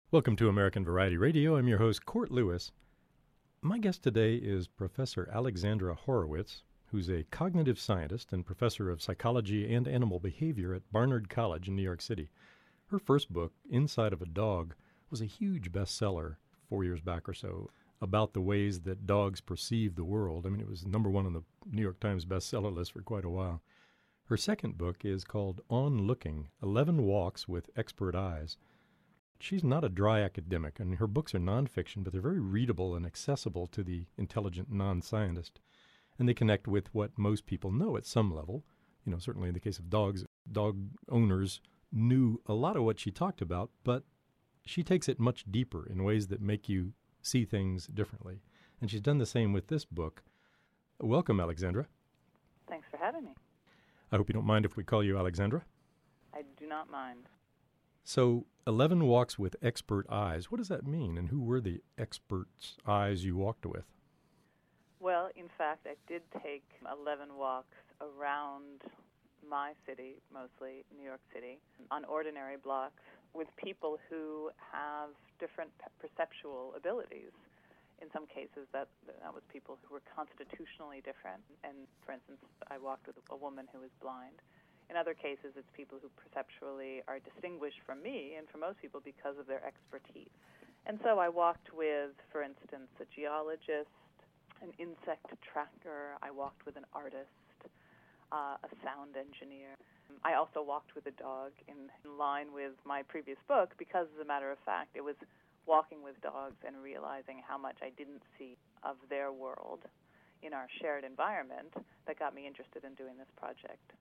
Welcome to American Variety Radio. I'm your host, Court Lewis. My guest today is Professor Alexandra Horowitz, who's a cognitive scientist and professor of psychology and animal behavior at Barnard College in New York City. Her first book, Inside of a Dog, was a huge bestseller 4 years back or so about the ways that dogs perceive the world. I mean, it was number one on the New York Times bestseller list for quite a while. Her second book is called On Looking, 11 Walks with Expert Eyes. She's not a dry academic, and her books are nonfiction, but they're very readable and accessible to the intelligent non-scientist. And they connect with what most people know at some level. You know, certainly in the case of dogs, dog owners knew a lot of what she talked about, but she takes it much deeper in ways that make you see things differently. And she's done the same with this book. Welcome, Alexandra. Thanks for having me. I hope you don't mind if we call you Alexandra. I do not mind. So, 11 Walks with Expert Eyes. What does that mean, and who were the experts' eyes you walked with? Well, in fact, I did take 11 walks around my city, mostly New York City, on ordinary blocks with people who have different perceptual abilities. In some cases, that was people who were constitutionally different. And, for instance, I walked with a woman who was blind. In other cases, it's people who perceptually are distinguished from me and from most people because of their expertise. And so I walked with, for instance, a geologist, an insect tracker. I walked with an artist, a sound engineer. I also walked with a dog in line with my previous book because, as a matter of fact, it was walking with dogs and realizing how much I didn't see of their world in our shared environment that got me interested in doing this project.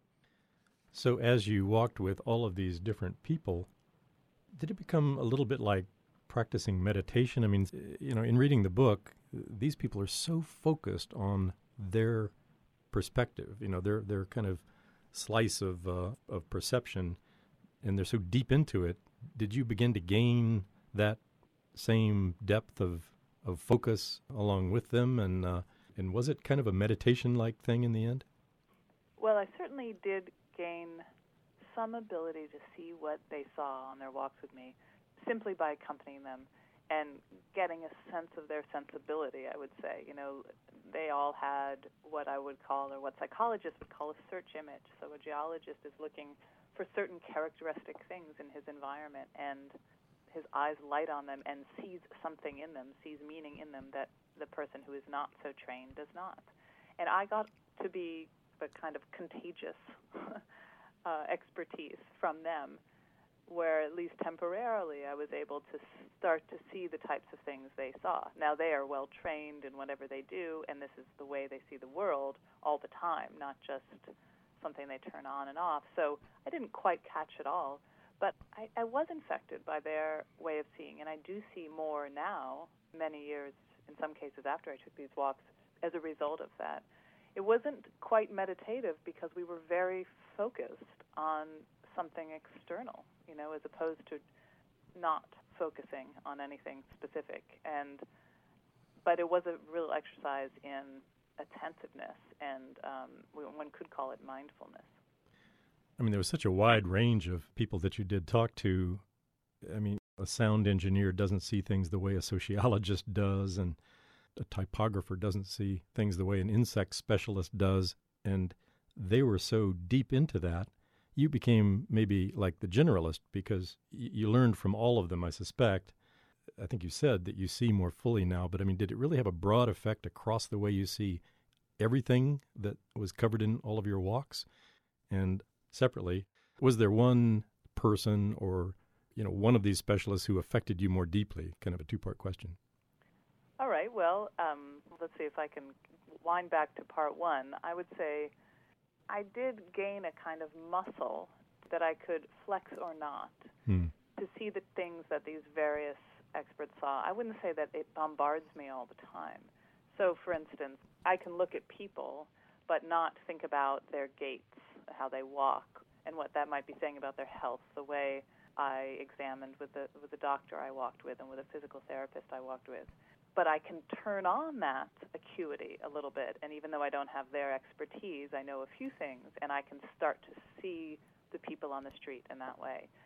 So as you walked with all of these different people, did it become a little bit like practicing meditation? I mean, you know, in reading the book, these people are so focused on their perspective, you know, their kind of slice of perception, and they're so deep into it. Did you begin to gain that same depth of focus along with them, and was it kind of a meditation-like thing in the end? Well, I certainly did gain some ability to see what they saw on their walks with me simply by accompanying them and getting a sense of their sensibility, I would say. You know, they all had what I would call, or what psychologists would call, a search image. So a geologist is looking for certain characteristic things in his environment, and his eyes light on them and sees something in them, sees meaning in them that the person who is not so trained does not. And I got to be the kind of contagious expertise from them, where at least temporarily I was able to start to see the types of things they saw. Now they are well trained in whatever they do, and this is the way they see the world all the time, not just something they turn on and off. So I didn't quite catch it all, but I was infected by their way of seeing, and I do see more now, many years, in some cases after I took these walks, as a result of that. It wasn't quite meditative because we were very focused on something external, you know, as opposed to not focusing on anything specific. But it was a real exercise in attentiveness, and one could call it mindfulness. I mean, there was such a wide range of people that you did talk to. I mean, a sound engineer doesn't see things the way a sociologist does, and a typographer doesn't see things the way an insect specialist does, and they were so deep into that, you became maybe like the generalist because you learned from all of them, I suspect. I think you said that you see more fully now, but I mean, did it really have a broad effect across the way you see everything that was covered in all of your walks? And separately, was there one person or, you know, one of these specialists who affected you more deeply? Kind of a two-part question. All right, well, let's see if I can wind back to part one. I would say I did gain a kind of muscle that I could flex or not to see the things that these various experts saw. I wouldn't say that it bombards me all the time. So, for instance, I can look at people but not think about their gaits, how they walk, and what that might be saying about their health, the way I examined with the doctor I walked with and with a physical therapist I walked with. But I can turn on that acuity a little bit, and even though I don't have their expertise, I know a few things, and I can start to see the people on the street in that way.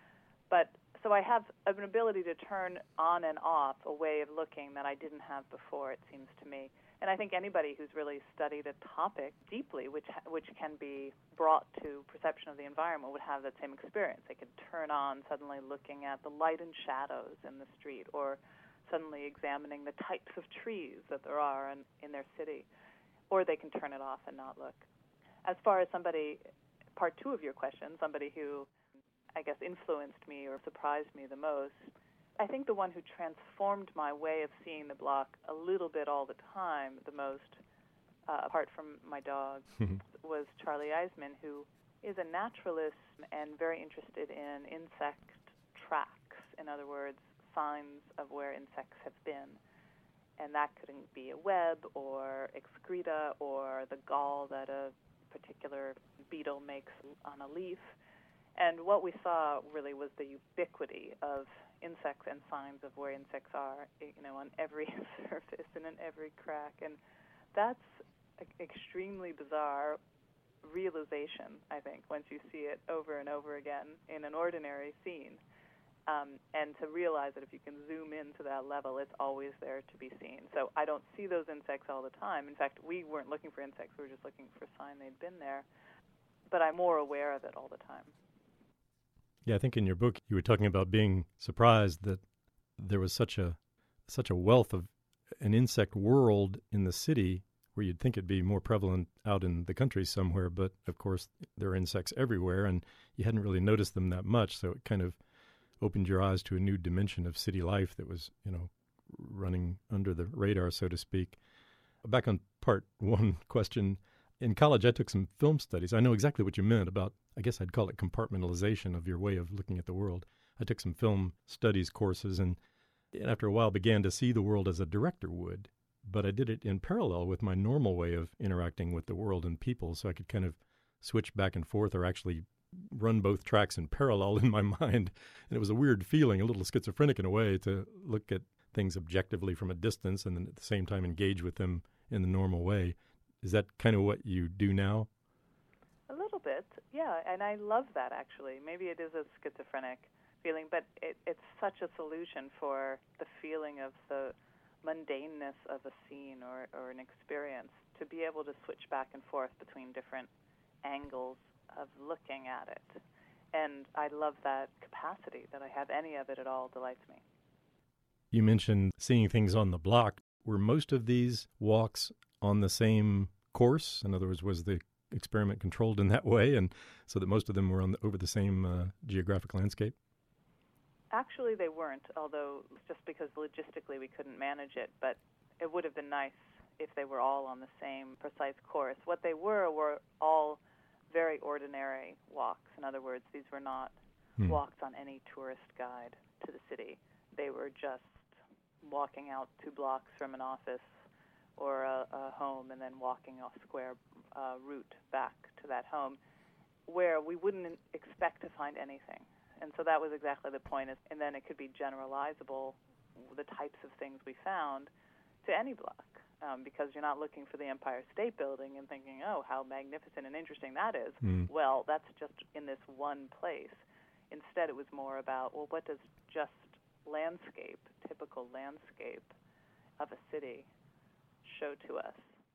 But so I have an ability to turn on and off a way of looking that I didn't have before, it seems to me. And I think anybody who's really studied a topic deeply, which can be brought to perception of the environment, would have that same experience. They could turn on suddenly looking at the light and shadows in the street, or suddenly examining the types of trees that there are in their city. Or they can turn it off and not look. As far as part two of your question, somebody who, I guess, influenced me or surprised me the most, I think the one who transformed my way of seeing the block a little bit all the time, the most, apart from my dog, was Charlie Eisman, who is a naturalist and very interested in insect tracks. In other words, signs of where insects have been. And that could be a web or excreta or the gall that a particular beetle makes on a leaf. And what we saw really was the ubiquity of insects and signs of where insects are, on every surface and in every crack. And that's an extremely bizarre realization, I think, once you see it over and over again in an ordinary scene. And to realize that if you can zoom into that level, it's always there to be seen. So I don't see those insects all the time. In fact, we weren't looking for insects. We were just looking for a sign they'd been there. But I'm more aware of it all the time. Yeah, I think in your book you were talking about being surprised that there was such a wealth of an insect world in the city where you'd think it'd be more prevalent out in the country somewhere. But, of course, there are insects everywhere, and you hadn't really noticed them that much. So it kind of opened your eyes to a new dimension of city life that was, running under the radar, so to speak. Back on part one question, in college I took some film studies. I know exactly what you meant about, I guess I'd call it compartmentalization of your way of looking at the world. I took some film studies courses and after a while began to see the world as a director would. But I did it in parallel with my normal way of interacting with the world and people, so I could kind of switch back and forth or actually run both tracks in parallel in my mind. And it was a weird feeling, a little schizophrenic in a way, to look at things objectively from a distance and then at the same time engage with them in the normal way. Is that kind of what you do now? A little bit, yeah. And I love that, actually. Maybe it is a schizophrenic feeling, but it's such a solution for the feeling of the mundaneness of a scene or an experience, to be able to switch back and forth between different angles of looking at it. And I love that capacity, that I have any of it at all delights me. You mentioned seeing things on the block. Were most of these walks on the same course? In other words, was the experiment controlled in that way, and so that most of them were over the same geographic landscape? Actually, they weren't, although just because logistically we couldn't manage it, but it would have been nice if they were all on the same precise course. What they were all very ordinary walks. In other words, these were not walks on any tourist guide to the city. They were just walking out 2 blocks from an office or a home and then walking a square route back to that home where we wouldn't expect to find anything. And so that was exactly the point. And then it could be generalizable, the types of things we found, to any block. Because you're not looking for the Empire State Building and thinking, oh, how magnificent and interesting that is. Well, that's just in this one place. Instead, it was more about, well, what does just landscape, typical landscape of a city, show to us?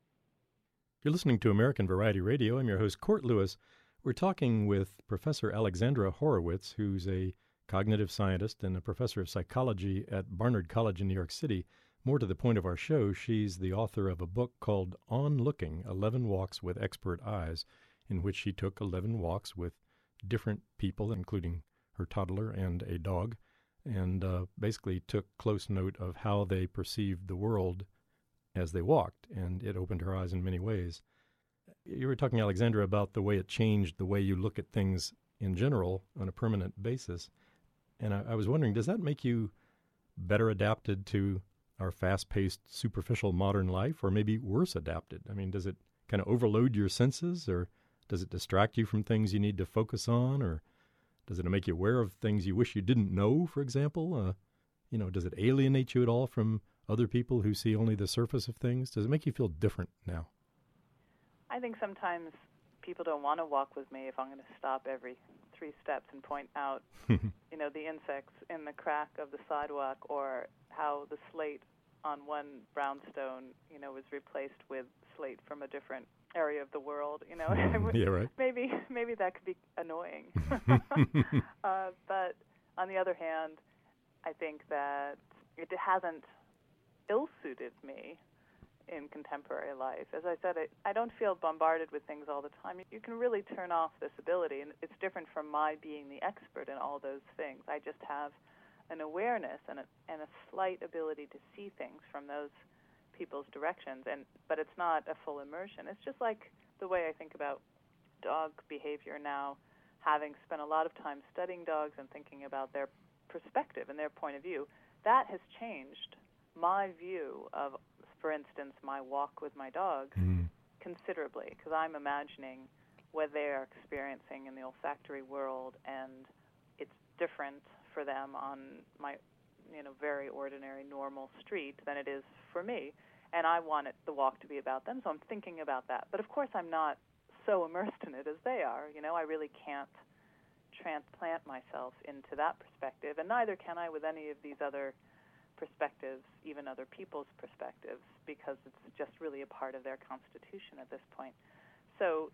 You're listening to American Variety Radio. I'm your host, Court Lewis. We're talking with Professor Alexandra Horowitz, who's a cognitive scientist and a professor of psychology at Barnard College in New York City. More to the point of our show, she's the author of a book called On Looking, 11 Walks with Expert Eyes, in which she took 11 walks with different people, including her toddler and a dog, and basically took close note of how they perceived the world as they walked, and it opened her eyes in many ways. You were talking, Alexandra, about the way it changed the way you look at things in general on a permanent basis, and I was wondering, does that make you better adapted to our fast-paced, superficial modern life, or maybe worse adapted? I mean, does it kind of overload your senses, or does it distract you from things you need to focus on, or does it make you aware of things you wish you didn't know, for example? Does it alienate you at all from other people who see only the surface of things? Does it make you feel different now? I think sometimes people don't want to walk with me if I'm going to stop every 3 steps and point out, the insects in the crack of the sidewalk, or how the slate on one brownstone, was replaced with slate from a different area of the world. Yeah, right. Maybe that could be annoying. But on the other hand, I think that it hasn't ill-suited me in contemporary life. As I said, I don't feel bombarded with things all the time. You can really turn off this ability, and it's different from my being the expert in all those things. I just have an awareness and a slight ability to see things from those people's directions, but it's not a full immersion. It's just like the way I think about dog behavior now, having spent a lot of time studying dogs and thinking about their perspective and their point of view. That has changed my view of, for instance, my walk with my dogs considerably, because I'm imagining what they are experiencing in the olfactory world, and it's different for them on my very ordinary, normal street than it is for me. And I want the walk to be about them, so I'm thinking about that. But of course, I'm not so immersed in it as they are. I really can't transplant myself into that perspective, and neither can I with any of these other perspectives, even other people's perspectives, because it's just really a part of their constitution at this point. So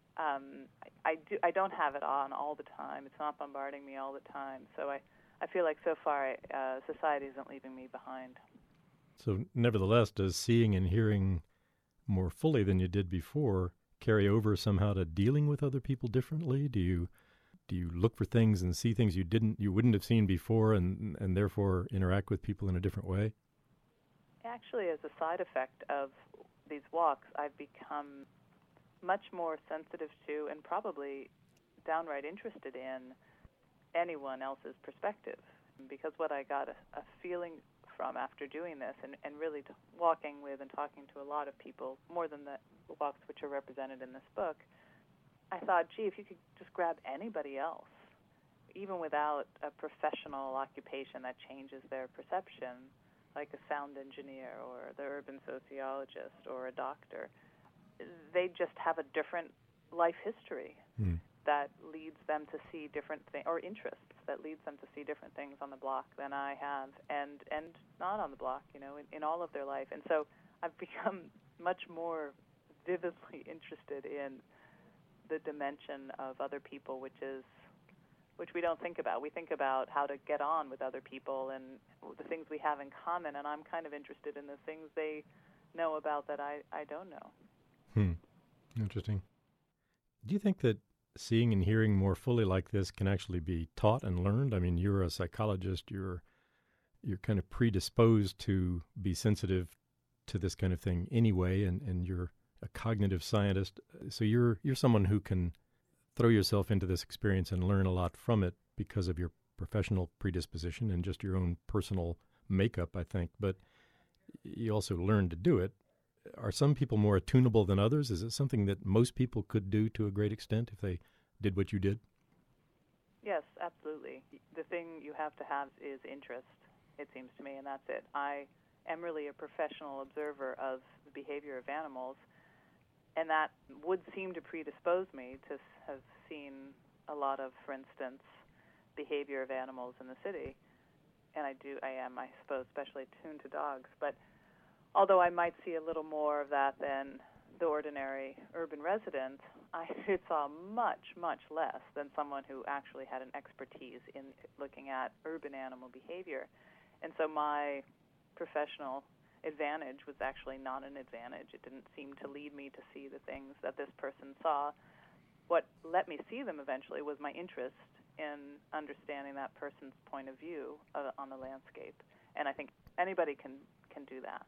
I don't have it on all the time. It's not bombarding me all the time. So I feel like so far society isn't leaving me behind. So nevertheless, does seeing and hearing more fully than you did before carry over somehow to dealing with other people differently? Do you look for things and see things you wouldn't have seen before, and therefore interact with people in a different way? Actually, as a side effect of these walks, I've become much more sensitive to, and probably downright interested in, anyone else's perspective. Because what I got a feeling from after doing this, and really walking with and talking to a lot of people, more than the walks which are represented in this book, I thought, gee, if you could just grab anybody else, even without a professional occupation that changes their perception, like a sound engineer or the urban sociologist or a doctor, they just have a different life history that leads them to see different things, or interests that leads them to see different things on the block than I have, and not on the block, in all of their life. And so I've become much more vividly interested in the dimension of other people, which we don't think about. We think about how to get on with other people and the things we have in common, and I'm kind of interested in the things they know about that I don't know. Interesting. Do you think that seeing and hearing more fully like this can actually be taught and learned? I mean, you're a psychologist. You're kind of predisposed to be sensitive to this kind of thing anyway, and you're a cognitive scientist. So you're someone who can throw yourself into this experience and learn a lot from it because of your professional predisposition and just your own personal makeup, I think. But you also learn to do it. Are some people more attunable than others? Is it something that most people could do to a great extent if they did what you did? Yes, absolutely. The thing you have to have is interest, it seems to me, and that's it. I am really a professional observer of the behavior of animals, and that would seem to predispose me to have seen a lot of, for instance, behavior of animals in the city. And I am, I suppose, especially tuned to dogs. But although I might see a little more of that than the ordinary urban resident, I saw much, much less than someone who actually had an expertise in looking at urban animal behavior. And so my professional advantage was actually not an advantage. It didn't seem to lead me to see the things that this person saw. What let me see them eventually was my interest in understanding that person's point of view on the landscape. And I think anybody can do that.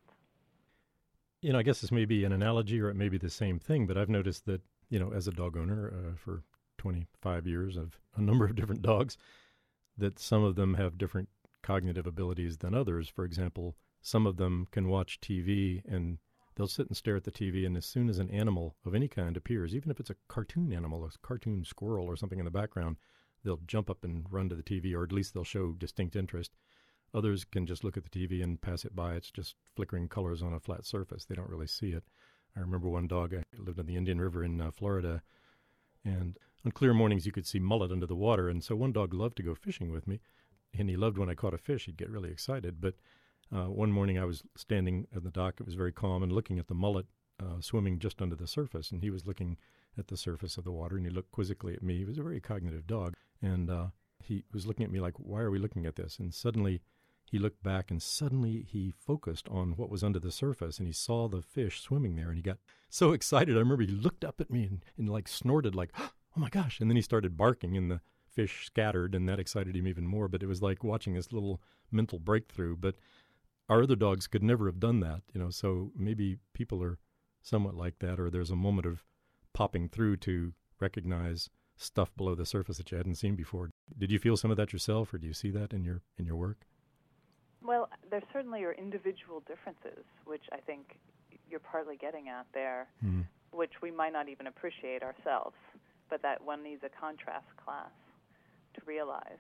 I guess this may be an analogy or it may be the same thing, but I've noticed that, as a dog owner for 25 years of a number of different dogs, that some of them have different cognitive abilities than others. For example, some of them can watch TV and they'll sit and stare at the TV, and as soon as an animal of any kind appears, even if it's a cartoon animal, a cartoon squirrel or something in the background, they'll jump up and run to the TV, or at least they'll show distinct interest. Others can just look at the TV and pass it by. It's just flickering colors on a flat surface. They don't really see it. I remember one dog, I lived on the Indian River in Florida, And on clear mornings, you could see mullet under the water. And so one dog loved to go fishing with me, and he loved when I caught a fish. He'd get really excited. But one morning I was standing at the dock. It was very calm, and looking at the mullet swimming just under the surface. And he was looking at the surface of the water, and he looked quizzically at me. He was a very cognitive dog. And he was looking at me like, why are we looking at this? And suddenly he looked back, and suddenly he focused on what was under the surface, and he saw the fish swimming there, and he got so excited. I remember he looked up at me and like snorted like, oh my gosh. And then he started barking, and the fish scattered, and that excited him even more. But it was like watching this little mental breakthrough. But our other dogs could never have done that, so maybe people are somewhat like that, or there's a moment of popping through to recognize stuff below the surface that you hadn't seen before. Did you feel some of that yourself, or do you see that in your work? Well, there certainly are individual differences, which I think you're partly getting at there, which we might not even appreciate ourselves, but that one needs a contrast class to realize.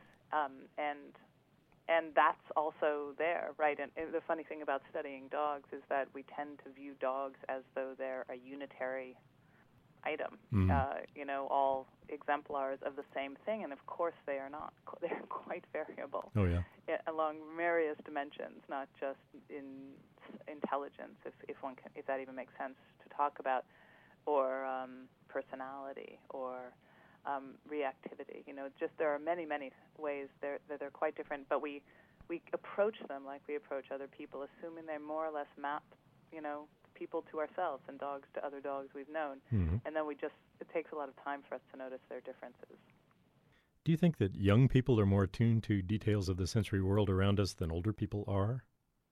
And that's also there, right? And the funny thing about studying dogs is that we tend to view dogs as though they're a unitary item, all exemplars of the same thing, and of course they are not. They're quite variable. Oh, yeah. Along various dimensions, not just in intelligence, if that even makes sense to talk about, or personality, or reactivity. Just there are many, many ways that they're quite different, but we approach them like we approach other people, assuming they more or less map, people to ourselves and dogs to other dogs we've known. And then it takes a lot of time for us to notice their differences. Do you think that young people are more attuned to details of the sensory world around us than older people are?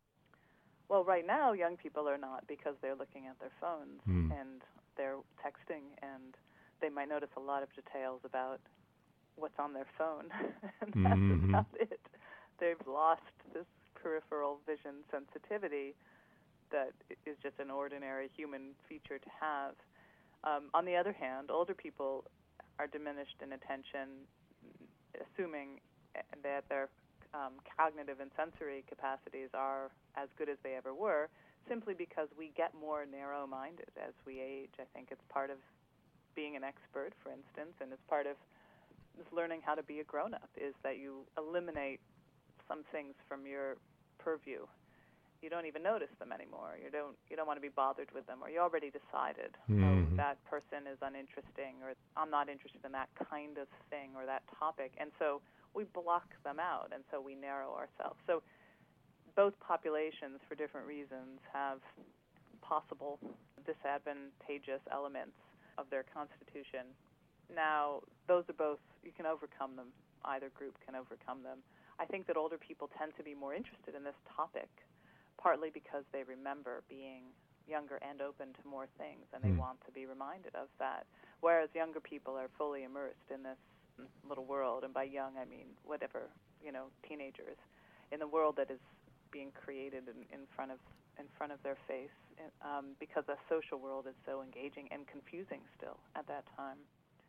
Well, right now, young people are not, because they're looking at their phones and they're texting, and they might notice a lot of details about what's on their phone, and that's about it. They've lost this peripheral vision sensitivity that is just an ordinary human feature to have. On the other hand, older people are diminished in attention, assuming that their cognitive and sensory capacities are as good as they ever were, simply because we get more narrow-minded as we age. I think it's part of being an expert, for instance, and it's part of this learning how to be a grown-up, is that you eliminate some things from your purview. You don't even notice them anymore. You don't want to be bothered with them, or you already decided, that person is uninteresting, or I'm not interested in that kind of thing or that topic. And so we block them out, and so we narrow ourselves. So both populations, for different reasons, have possible disadvantageous elements of their constitution. Now, those are both, you can overcome them. Either group can overcome them. I think that older people tend to be more interested in this topic, partly because they remember being younger and open to more things, and they want to be reminded of that, whereas younger people are fully immersed in this little world, and by young I mean whatever, teenagers, in the world that is being created in front of their face, because the social world is so engaging and confusing still at that time.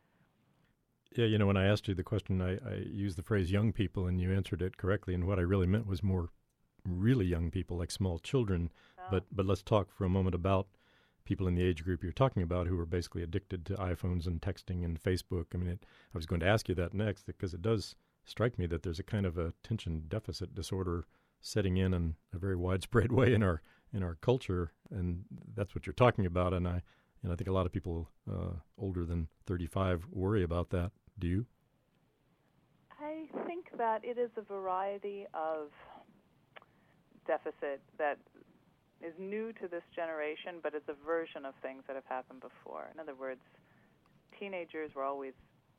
Yeah, when I asked you the question, I used the phrase young people, and you answered it correctly, and what I really meant was more really young people, like small children. But let's talk for a moment about people in the age group you're talking about who are basically addicted to iPhones and texting and Facebook. I mean, I was going to ask you that next, because it does strike me that there's a kind of attention deficit disorder setting in a very widespread way in our culture, and that's what you're talking about. And I think a lot of people older than 35 worry about that. Do you? I think that it is a variety of deficit that is new to this generation, but it's a version of things that have happened before. In other words, teenagers are always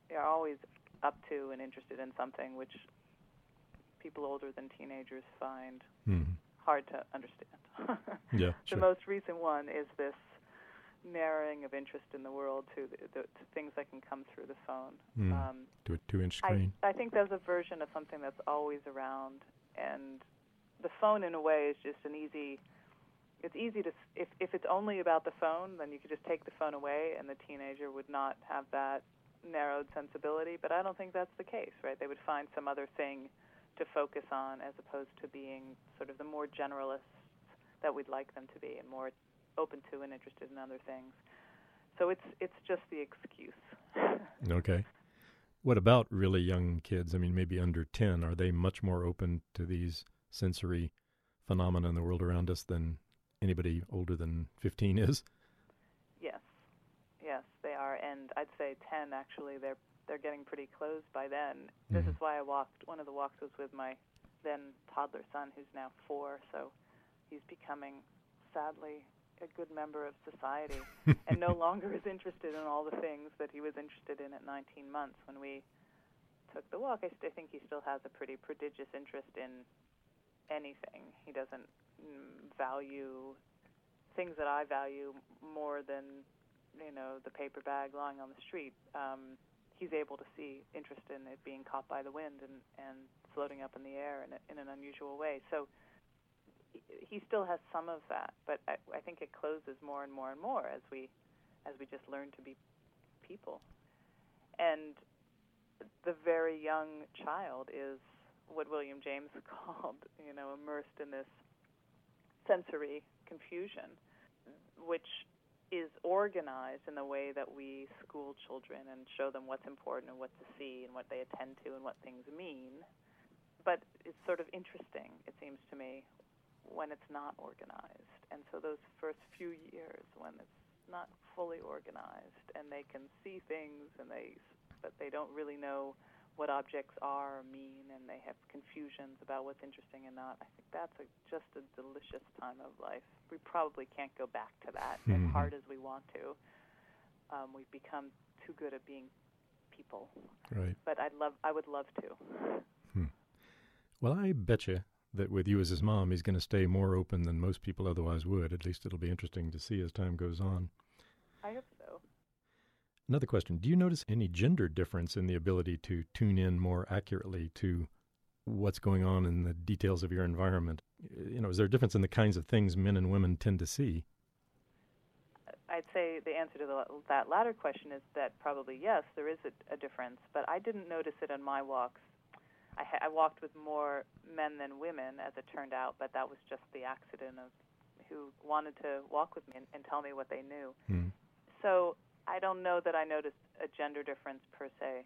up to and interested in something which people older than teenagers find hard to understand. Yeah, sure. The most recent one is this narrowing of interest in the world to things that can come through the phone. To a 2-inch screen. I think there's a version of something that's always around, and the phone in a way is just it's easy to, if it's only about the phone, then you could just take the phone away and the teenager would not have that narrowed sensibility, but I don't think that's the case, right? They would find some other thing to focus on as opposed to being sort of the more generalists that we'd like them to be and more open to and interested in other things. So it's just the excuse. Okay. What about really young kids? I mean, maybe under 10. Are they much more open to these sensory phenomena in the world around us than anybody older than 15 is? Yes. Yes, they are. And I'd say 10, actually, they're getting pretty close by then. This is why one of the walks was with my then toddler son, who's now 4, so he's becoming, sadly, a good member of society and no longer is interested in all the things that he was interested in at 19 months when we took the walk. I think he still has a pretty prodigious interest in anything. He doesn't value things that I value more than, the paper bag lying on the street. He's able to see interest in it being caught by the wind and floating up in the air in an unusual way. So he still has some of that, but I think it closes more and more and more as we just learn to be people. And the very young child is what William James called, immersed in this sensory confusion, which is organized in the way that we school children and show them what's important and what to see and what they attend to and what things mean. But it's sort of interesting, it seems to me, when it's not organized. And so those first few years when it's not fully organized and they can see things but they don't really know what objects are or mean, and they have confusions about what's interesting and not, I think that's just a delicious time of life. We probably can't go back to that as hard as we want to. We've become too good at being people. Right. But I would love to. Well, I bet you that with you as his mom, he's going to stay more open than most people otherwise would. At least it'll be interesting to see as time goes on. I hope so. Another question. Do you notice any gender difference in the ability to tune in more accurately to what's going on in the details of your environment? Is there a difference in the kinds of things men and women tend to see? I'd say the answer to that latter question is that probably yes, there is a difference, but I didn't notice it on my walks. I walked with more men than women, as it turned out, but that was just the accident of who wanted to walk with me and tell me what they knew. So I don't know that I noticed a gender difference per se.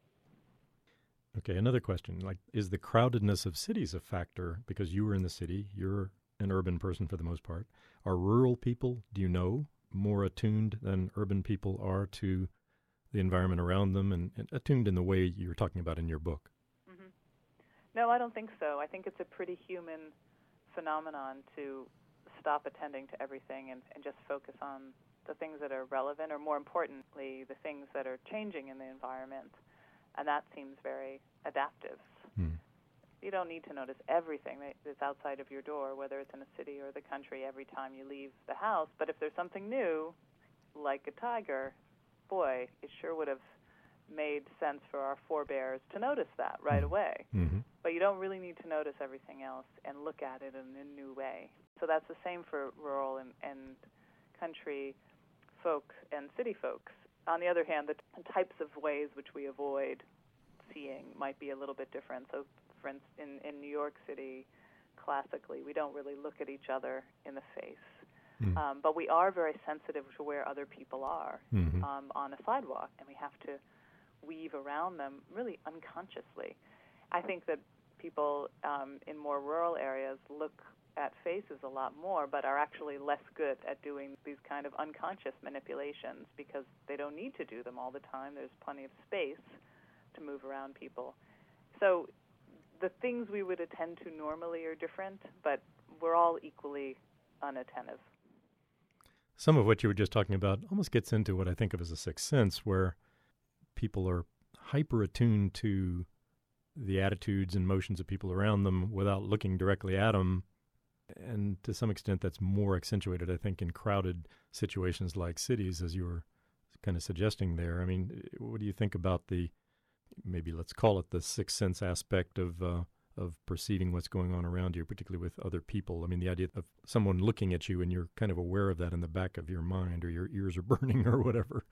Okay, another question. Is the crowdedness of cities a factor? Because you were in the city, you're an urban person for the most part. Are rural people, do you know, more attuned than urban people are to the environment around them and attuned in the way you were talking about in your book? No, I don't think so. I think it's a pretty human phenomenon to stop attending to everything and just focus on the things that are relevant, or more importantly, the things that are changing in the environment. And that seems very adaptive. You don't need to notice everything that's outside of your door, whether it's in a city or the country, every time you leave the house. But if there's something new, like a tiger, boy, it sure would have made sense for our forebears to notice that right away. But you don't really need to notice everything else and look at it in a new way. So that's the same for rural and country folks and city folks. On the other hand, the types of ways which we avoid seeing might be a little bit different. So, for instance, in New York City, classically, we don't really look at each other in the face. But we are very sensitive to where other people are on a sidewalk, and we have to weave around them really unconsciously. I think that people in more rural areas look at faces a lot more, but are actually less good at doing these kind of unconscious manipulations because they don't need to do them all the time. There's plenty of space to move around people. So the things we would attend to normally are different, but we're all equally unattentive. Some of what you were just talking about almost gets into what I think of as a sixth sense, where people are hyper attuned to the attitudes and motions of people around them without looking directly at them. And to some extent, that's more accentuated, I think, in crowded situations like cities, as you were kind of suggesting there. I mean, what do you think about maybe let's call it the sixth sense aspect of perceiving what's going on around you, particularly with other people? I mean, the idea of someone looking at you and you're kind of aware of that in the back of your mind, or your ears are burning or whatever.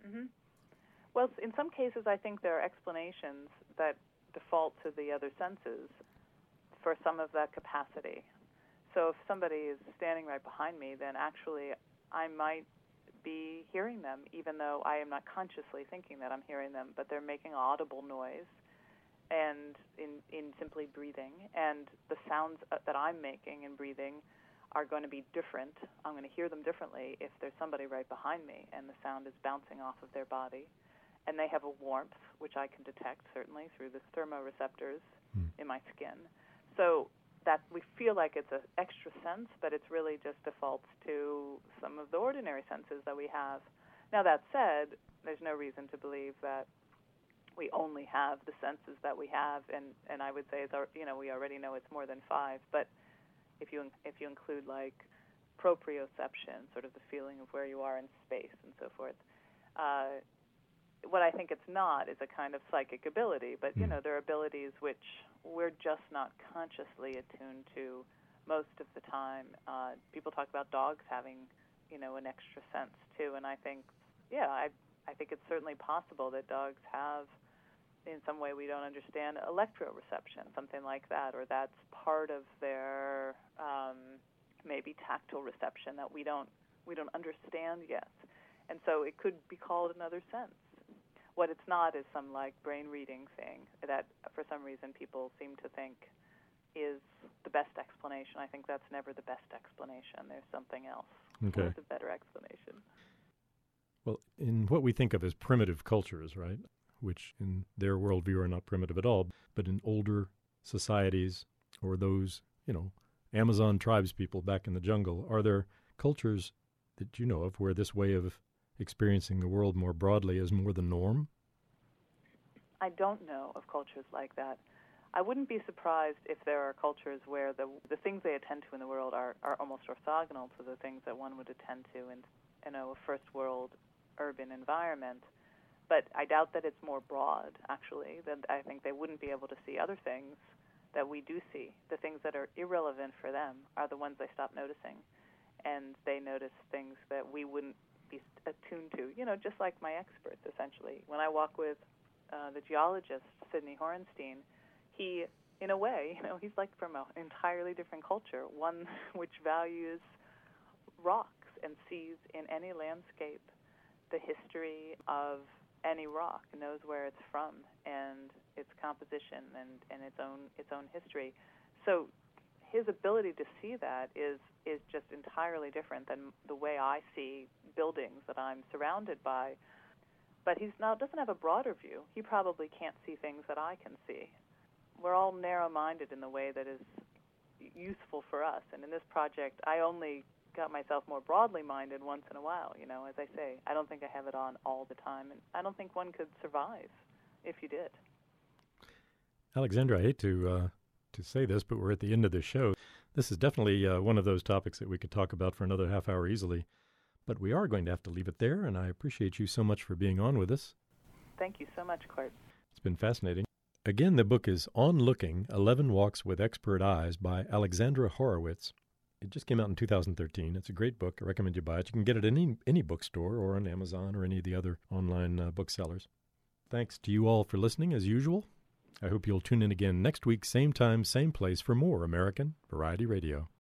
Well, in some cases, I think there are explanations that default to the other senses for some of that capacity. So if somebody is standing right behind me, then actually I might be hearing them, even though I am not consciously thinking that I'm hearing them, but they're making audible noise and in simply breathing. And the sounds that I'm making in breathing are going to be different. I'm going to hear them differently if there's somebody right behind me and the sound is bouncing off of their body. And they have a warmth, which I can detect, certainly, through the thermoreceptors in my skin. So that we feel like it's an extra sense, but it's really just defaults to some of the ordinary senses that we have. Now, that said, there's no reason to believe that we only have the senses that we have, and I would say, we already know it's more than 5, but if you include, like, proprioception, sort of the feeling of where you are in space and so forth, what I think it's not is a kind of psychic ability, but, there are abilities which we're just not consciously attuned to most of the time. People talk about dogs having, an extra sense, too, and I think, I think it's certainly possible that dogs have, in some way we don't understand, electroreception, something like that, or that's part of their maybe tactile reception that we don't understand yet. And so it could be called another sense. What it's not is some, like, brain reading thing that, for some reason, people seem to think is the best explanation. I think that's never the best explanation. There's something else. Okay. That's a better explanation. Well, in what we think of as primitive cultures, right, which in their worldview are not primitive at all, but in older societies or those, Amazon tribes people back in the jungle, are there cultures that you know of where this way of experiencing the world more broadly is more the norm? I don't know of cultures like that. I wouldn't be surprised if there are cultures where the things they attend to in the world are almost orthogonal to the things that one would attend to in a first world urban environment. But I doubt that it's more broad, actually. That I think they wouldn't be able to see other things that we do see. The things that are irrelevant for them are the ones they stop noticing. And they notice things that we wouldn't be attuned to, just like my experts, essentially. When I walk with the geologist, Sidney Horenstein, he, in a way, he's like from an entirely different culture, one which values rocks and sees in any landscape the history of any rock, knows where it's from and its composition and its own history. So his ability to see that is just entirely different than the way I see buildings that I'm surrounded by. But doesn't have a broader view. He probably can't see things that I can see. We're all narrow-minded in the way that is useful for us. And in this project, I only got myself more broadly minded once in a while. As I say, I don't think I have it on all the time, and I don't think one could survive if you did. Alexandra, I hate to say this, but we're at the end of the show. This is definitely one of those topics that we could talk about for another half hour easily. But we are going to have to leave it there, and I appreciate you so much for being on with us. Thank you so much, Court. It's been fascinating. Again, the book is On Looking, 11 Walks with Expert Eyes by Alexandra Horowitz. It just came out in 2013. It's a great book. I recommend you buy it. You can get it at any bookstore or on Amazon or any of the other online booksellers. Thanks to you all for listening, as usual. I hope you'll tune in again next week, same time, same place, for more American Variety Radio.